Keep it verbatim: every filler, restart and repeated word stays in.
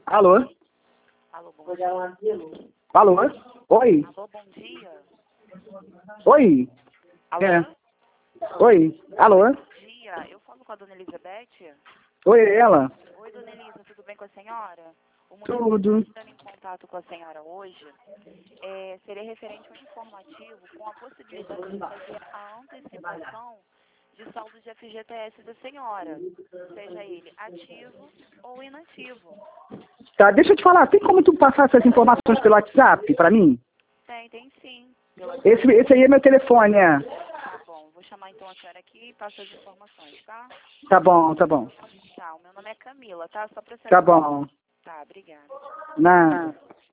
Alô? Alô, bom dia. Alô? Oi? Alô, bom dia. Oi? Alô? É. Oi? Alô? Bom dia. Eu falo com a dona Elizabeth. Oi, ela? Oi, dona Elisa, tudo bem com a senhora? O motivo Tudo. de eu estar entrando em contato com a senhora hoje é, seria referente a um informativo com a possibilidade de fazer a antecipação de saldo de F G T S da senhora, seja ele ativo ou inativo. Tá, deixa eu te falar, tem como tu passar essas informações pelo WhatsApp pra mim? Tem, tem sim. Pela... Esse, esse aí é meu telefone, é. Tá bom, vou chamar então a senhora aqui e passo as informações, tá? Tá bom, tá bom. Tá, o meu nome é Camila, tá? Só pra Tá saber. bom. Tá, obrigada. Nada.